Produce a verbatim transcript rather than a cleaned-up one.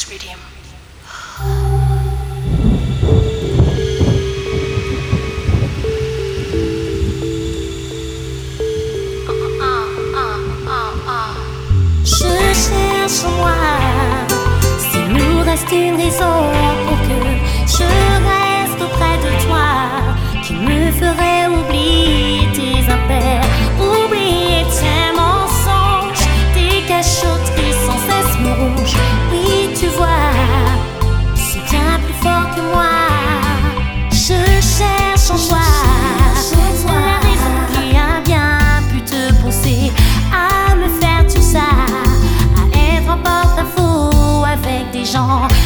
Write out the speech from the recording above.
Redeem. Je cherche en moi s'il nous reste une raison pour que je reste auprès de toi, qui me ferait oublier tes impairs, oublier tes mensonges, tes cachotteries sans cesse me rongent. Oui, tu vois, c'est bien plus fort que moi. Je cherche en toi la raison qui a bien pu te pousser à me faire tout ça, à être en porte-à-faux avec des gens